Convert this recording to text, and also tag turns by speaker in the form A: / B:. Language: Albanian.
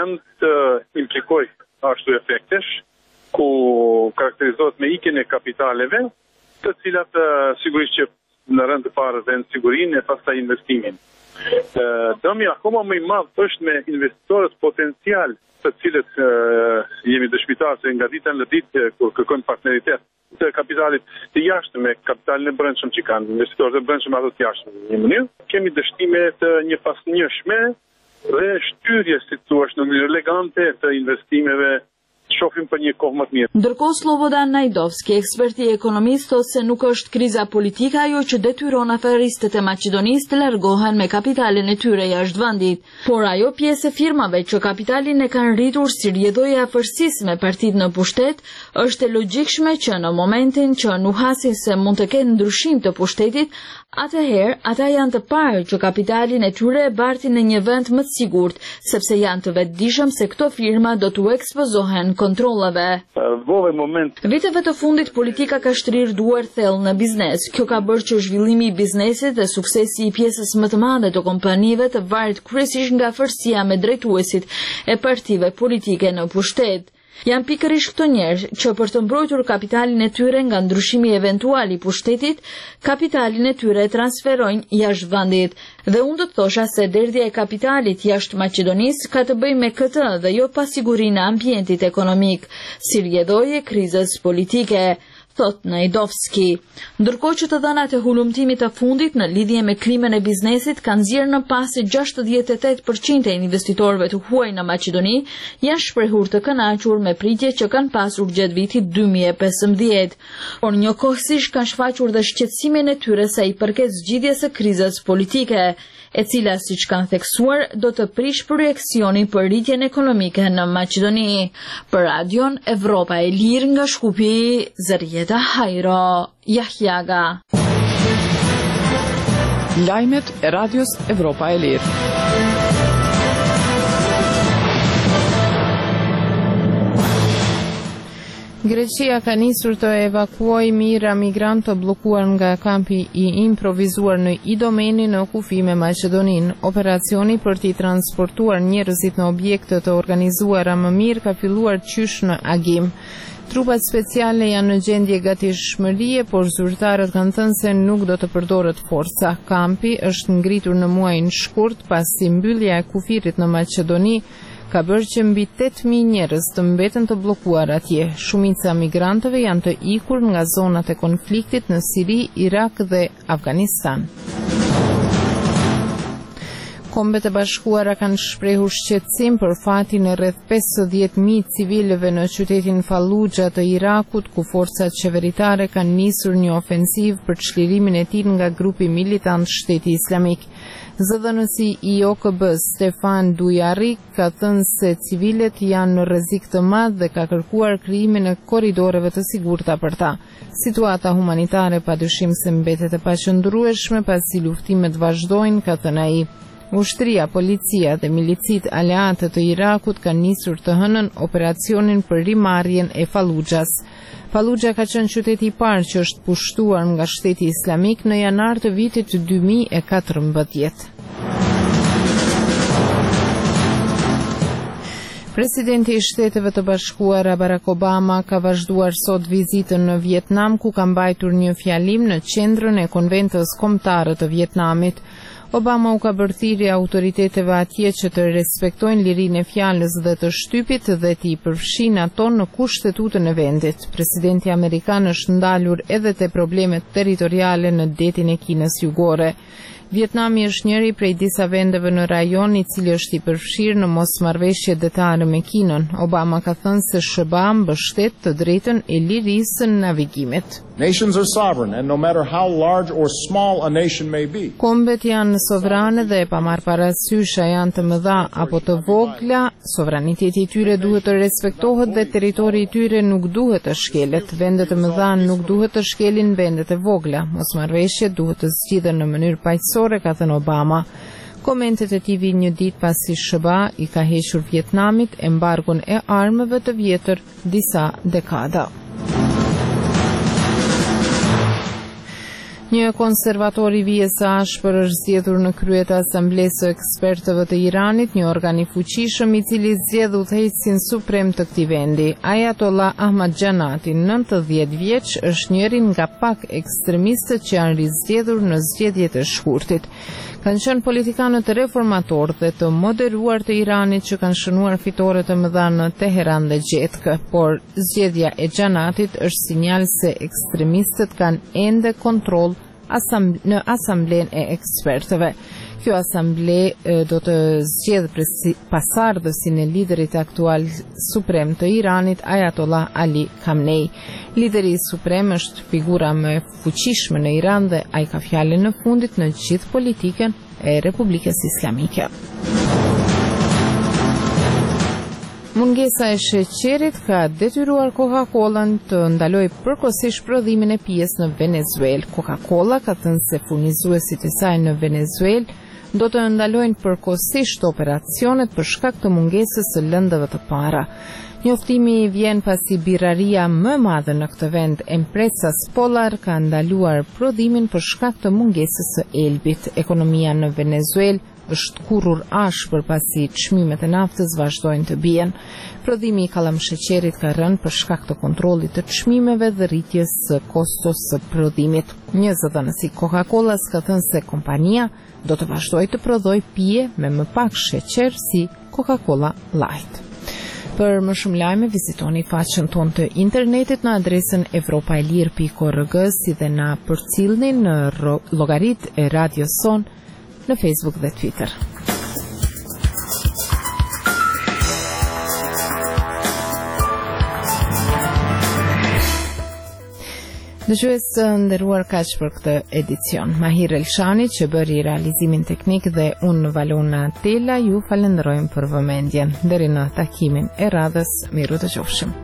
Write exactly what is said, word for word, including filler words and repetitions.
A: moment të implikoj ashtu efektesh ku karakterizohet me ikjen e kapitaleve, të cilat sigurisht që në rënd të parë dhe në sigurinë e pastaj investimin. Dëmi akoma më i madh është me investitorët potencial, të cilët jemi dëshmitar se nga dita në ditë kur kërkojnë partneritet të kapitalit të jashtëm me kapitalin e brendshëm që kanë investitorët e brendshëm ato të jashtëm në një mënyrë, kemi dështime të një pasnjëshme dhe shtyrje, si thua, në mënyrë elegante të investimeve, shohim për një kohë më të mirë.
B: Ndërkohë Slobodan Najdovski, eksperti ekonomist, thotë se nuk është kriza politike ajo që detyron aferistët e Maqedonisë të largohen me kapitalin e tyre jashtë vendit, por ajo pjesë e firmave që kapitalin e kanë rritur si rrjedhoi e afërsisë me partitë në pushtet, është e logjikshme që në momentin që nuhasin se mund të kenë ndryshim të pushtetit, atëherë ata janë të parë që kapitalin e tyre e bartin në një vend më të sigurt, sepse janë të vetëdijshëm se këto firma do t'u ekspozohen kontrollave. Viteve të fundit politika ka shtrirë duar thellë në biznes. Kjo ka bërë që zhvillimi i biznesit dhe suksesi i pjesës më të madhe të kompanive të varet kryesisht nga afërsia me drejtuesit e partive politike në pushtet. Janë pikërisht këto njerëz që për të mbrojtur kapitalin e tyre nga ndryshimi eventual i pushtetit, kapitalin e tyre transferojnë jashtë vendit. Dhe unë do të thosha se derdhja e kapitalit jashtë Maqedonisë ka të bëjë me këtë dhe jo pasigurinë e ambientit ekonomik, si rrjedhoi e krizës politike, thot Najdovski. Ndërkohë që të dhënat e hulumtimit të fundit në lidhje me klimën e biznesit kanë nxjerrë në pas se gjashtëdhjetë e tetë përqind e investitorëve të huaj në Maqedoni janë shprehur të kënaqur me pritjet që kanë pasur gjatë vitit dy mijë e pesëmbëdhjetë, por njëkohësisht kanë shfaqur dhe shqetësimin e tyre sa i përket zgjidhjes së krizës politike, e cila, siç kanë theksuar, do të prish projekcionin për rritjen ekonomike në Maqedoni. Për Radion Evropa e Lirë nga Shkupi, Zërieta Hajro, Jahjaga.
C: Lajmet e Radios Evropa e Lirë.
D: Greqia ka nisur të evakuojë mijëra migrantë të bllokuar nga kampi i improvizuar në Idomeni në kufi me Maqedoninë. Operacioni për t'i transportuar njerëzit në objekte të organizuara më mirë ka filluar qysh në agim. Trupat speciale janë në gjendje gatishmërie, por zyrtarët kanë thënë se nuk do të përdoret forca. Kampi është ngritur në muajin shkurt pasi mbyllja e kufirit në Maqedoni ka bërë që mbi tetë mijë njerëz të mbeten të bllokuar atje. Shumica migrantëve janë të ikur nga zonat e konfliktit në Siri, Irak dhe Afganistan. Kombet e Bashkuara kanë shprehur shqetësim për fatin e rreth pesëdhjetë mijë civilëve në qytetin Fallujah të Irakut, ku forcat qeveritare kanë nisur një ofensiv për çlirimin e tij nga grupi militant Shteti Islamik. Zëdhënësi i O K B-s Stefan Dujarric ka thënë se civilet janë në rrezik të madh dhe ka kërkuar krijimin e korridoreve të sigurta për ta. Situata humanitare padyshim se mbetet e paqëndrueshme pasi luftimet vazhdojnë, ka thënë ai. Ushtria, policia dhe milicit aleate të Irakut kanë nisur të hënën operacionin për rimarrjen e Fallujahs. Fallujah ka qenë qyteti i parë që është pushtuar nga Shteti Islamik në janar të vitit dy mijë e katërmbëdhjetë. Presidenti i Shteteve të Bashkuara Barack Obama ka vazhduar sot vizitën në Vietnam, ku ka mbajtur një fjalim në qendrën e konventës kombëtare të Vietnamit. Obama u ka bërthiri autoriteteve atje që të respektojnë lirinë e fjalës dhe të shtypit dhe t'i përfshin ato në kushtetutën e vendit. Presidenti amerikan është ndalur edhe te problemet territoriale në detin e Kinës Jugore. Vietnami është njëri prej disa vendeve në rajon i cili është i përfshirë në mosmarrëveshje detare me Kinën. Obama ka thënë se S B A mbështet të drejtën e lirisë në navigimit.
E: Nations are sovereign, and no matter how large or small a nation may be.
D: Kombet janë sovrane dhe pa marrë parasysh a janë të mëdha apo të vogla, sovraniteti i tyre duhet të respektohet dhe territori i tyre nuk duhet të shkelet. Vendet e mëdha nuk duhet të shkelin vendet e vogla. Mosmarrëveshjet duhet të zgjidhen në mënyrë paqësore, ka thënë Obama. Komentet e tij vijnë një ditë pasi S B A i ka hequr Vietnamit embargon e armëve të vjetër disa dekada. Një konservator i vijes së ashpër është zgjedhur në krye të Asamblesë së Ekspertëve të Iranit, një organ i fuqishëm i cili zgjedh udhëheqësin suprem të këtij vendi. Ayatollah Ahmadjanati, nëntëdhjetë vjeç, është njëri nga pak ekstremistët që janë rizgjedhur në zgjedhjet e shkurtit. Kanë qenë politikanët reformatorë dhe të moderuar të Iranit që kanë shënuar fitore të mëdha në Teheran dhe Gjetkë, por zgjedhja e Xhanatit është sinjal se ekstremistët kanë ende kontroll asam, në Asamblenë e Ekspertëve. Kjo asamble e, do të zgjedh pasardhësin e liderit aktual suprem të Iranit, Ayatollah Ali Khamenei. Lideri suprem është figura më e fuqishme në Iran dhe ai ka fjalën në fundit në gjithë politikën e Republikës Islamike. Mungesa e sheqerit ka detyruar Coca-Colën të ndalojë përkohësisht prodhimin e pijes në Venezuelë. Coca-Cola ka thënë se furnizuesit e saj në Venezuelë do të ndalojnë përkohësisht operacionet për shkak të mungesës së lëndëve të para. Njoftimi vjen pasi birraria më e madhe në këtë vend, Empresas Polar, ka ndaluar prodhimin për shkak të mungesës së elbit. Ekonomia në Venezuelë është kurrur ashpër pasi çmimet e naftës vazhdojnë të bien. Prodhimi i kallamsheqerit ka rënë për shkak të kontrollit të çmimeve dhe rritjes së kostos së prodhimit. Një zëdhënës i Coca-Colas ka thënë se kompania do të vazhdojë të prodhojë pije me më pak sheqer si Coca-Cola Light. Për më shumë lajme, vizitoni faqen tonë të internetit në adresën evropaelir pikë org, si dhe na përcillni në llogaritë e radios son në Facebook dhe Twitter. Dëgjues të nderuar, kaq për këtë edicion. Mahir Elshani që bëri realizimin teknik dhe unë Valona Tela ju falenderojmë për vëmendjen. Deri në takimin e radhës, miru të qofshim.